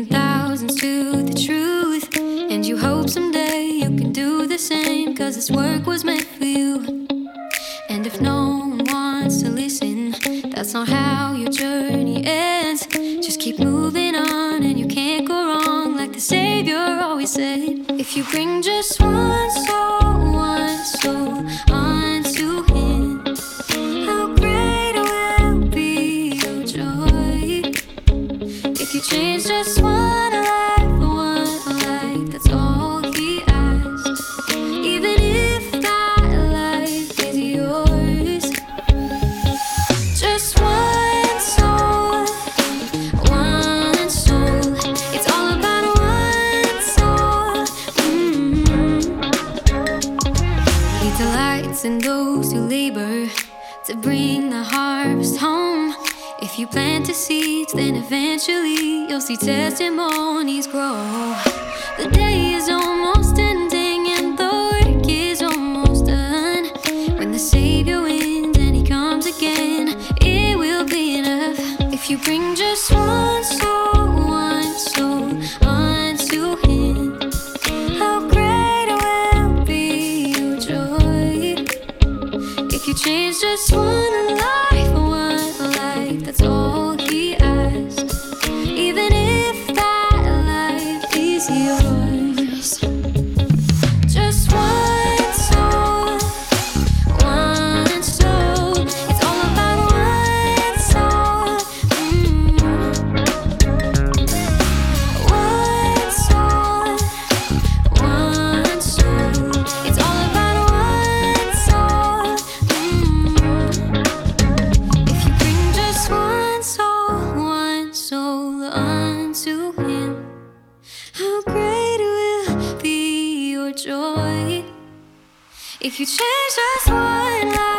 thousands to the truth, and you hope someday you can do the same, 'cause this work was meant for you. And if no one wants to listen, that's not how your journey ends. Just keep moving on and you can't go wrong, like the Savior always said. If you bring just one soul onto Him, how great will be your joy. If you change just one life, that's all He asks. Even if that life is yours, just one soul. It's all about one soul. He delights in those who labor to bring the harvest home. If you plant the seeds, then eventually you'll see testimonies grow. The day is almost ending and the work is almost done. When the Savior wins and He comes again, it will be enough. If you bring just one soul onto Him, how great will be your joy. If you change just one life, that's all He asks. Even if that life is yours, just one soul. It's all about one soul. One soul. It's all about one soul. If you bring just one soul unto Him, how great will be your joy. If you change just one life,